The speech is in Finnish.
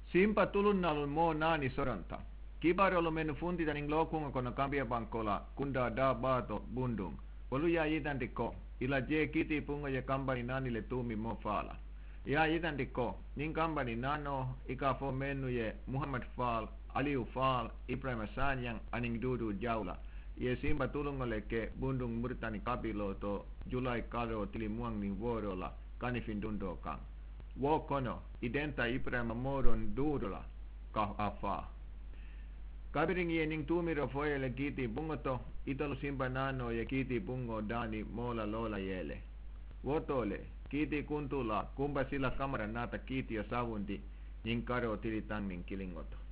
Simpa tulunnalun moo naani soranta. Kibarolo menu fundita ning lokunga kono kampiapankola kunda da bato bundung. Olu ya yitandiko. Ila je kiti pungo ye kambani naanile tuumi mo faala. Ya yitandiko. Ning kambani nano ika fo menu ye Muhammad Faal, Aliu Faal, Ibrahim Sanyang aning Dudu Jaula. Ye simpa tulungole ke bundung murtani kapiloto Julai karo tili muang ning vuorolla kanifin dundo kang. Wo kono identa Ibrahim Moron Dudola kah afa. Kapiringi ning tumiro foyele kiti pungoto itolu simpa nano ye kiti pungo dani mola lola yele. Wotole kiti kuntula kumpa sila kamera nata kiti ja savundi ning karo tili tangning kilingoto.